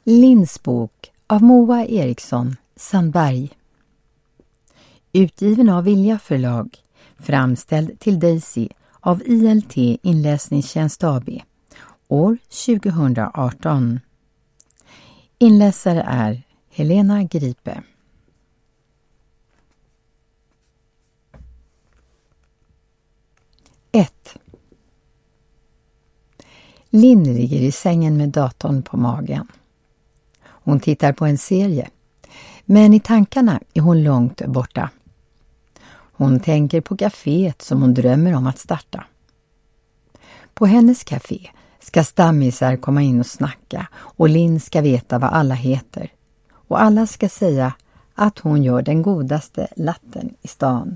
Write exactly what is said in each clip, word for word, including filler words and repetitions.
Linns bok av Moa Eriksson Sandberg. Utgiven av Vilja förlag. Framställd till Daisy av I L T Inläsningstjänst A B. År tjugohundraarton. Inläsare är Helena Gripe. ett. Linn ligger i sängen med datorn på magen. Hon tittar på en serie, men i tankarna är hon långt borta. Hon tänker på kaféet som hon drömmer om att starta. På hennes kafé ska stammisar komma in och snacka och Linn ska veta vad alla heter. Och alla ska säga att hon gör den godaste latten i stan.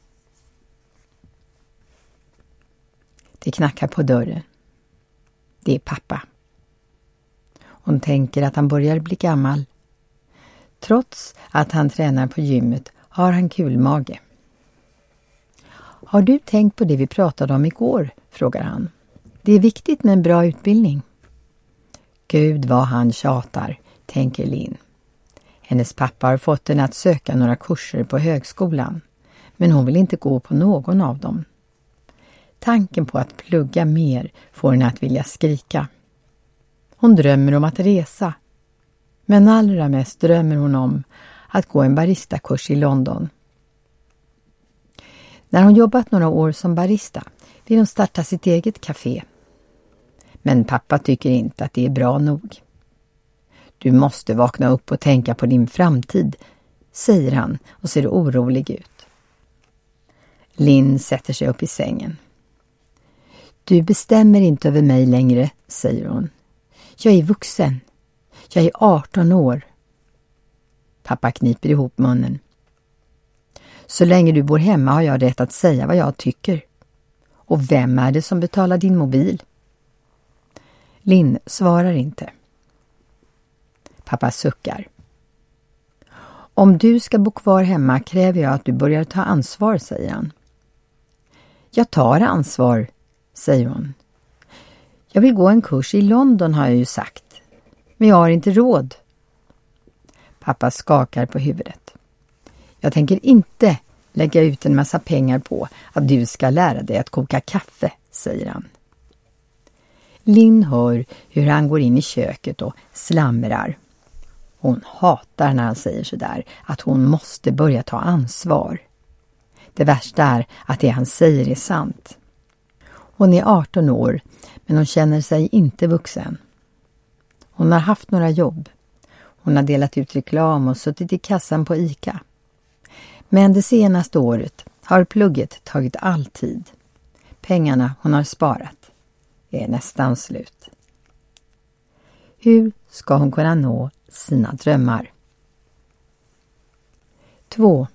Det knackar på dörren. Det är pappa. Hon tänker att han börjar bli gammal. Trots att han tränar på gymmet har han kul mage. Har du tänkt på det vi pratade om igår? Frågar han. Det är viktigt med en bra utbildning. Gud vad han tjatar, tänker Linn. Hennes pappa har fått henne att söka några kurser på högskolan. Men hon vill inte gå på någon av dem. Tanken på att plugga mer får henne att vilja skrika. Hon drömmer om att resa. Men allra mest drömmer hon om att gå en baristakurs i London. När hon jobbat några år som barista vill hon starta sitt eget café. Men pappa tycker inte att det är bra nog. Du måste vakna upp och tänka på din framtid, säger han och ser orolig ut. Linn sätter sig upp i sängen. Du bestämmer inte över mig längre, säger hon. Jag är vuxen. Jag är arton år. Pappa kniper ihop munnen. Så länge du bor hemma har jag rätt att säga vad jag tycker. Och vem är det som betalar din mobil? Linn svarar inte. Pappa suckar. Om du ska bo kvar hemma kräver jag att du börjar ta ansvar, säger han. Jag tar ansvar, säger hon. Jag vill gå en kurs i London har jag ju sagt. Men jag har inte råd. Pappa skakar på huvudet. Jag tänker inte lägga ut en massa pengar på att du ska lära dig att koka kaffe, säger han. Linn hör hur han går in i köket och slamrar. Hon hatar när han säger så där, att hon måste börja ta ansvar. Det värsta är att det han säger är sant. Hon är arton år, men hon känner sig inte vuxen. Hon har haft några jobb. Hon har delat ut reklam och suttit i kassan på ICA. Men det senaste året har plugget tagit all tid. Pengarna hon har sparat är nästan slut. Hur ska hon kunna nå sina drömmar? två.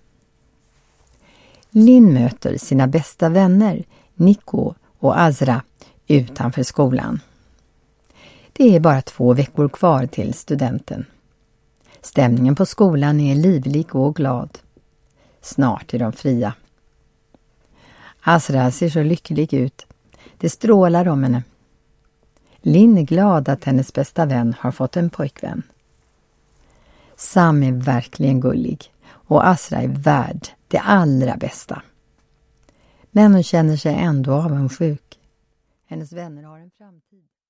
Linn möter sina bästa vänner Nico och Azra utanför skolan. Det är bara två veckor kvar till studenten. Stämningen på skolan är livlig och glad. Snart är de fria. Azra ser så lycklig ut. Det strålar om henne. Linn är glad att hennes bästa vän har fått en pojkvän. Sam är verkligen gullig och Azra är värd det allra bästa. Men hon känner sig ändå avundsjuk. Hennes vänner har en framtid.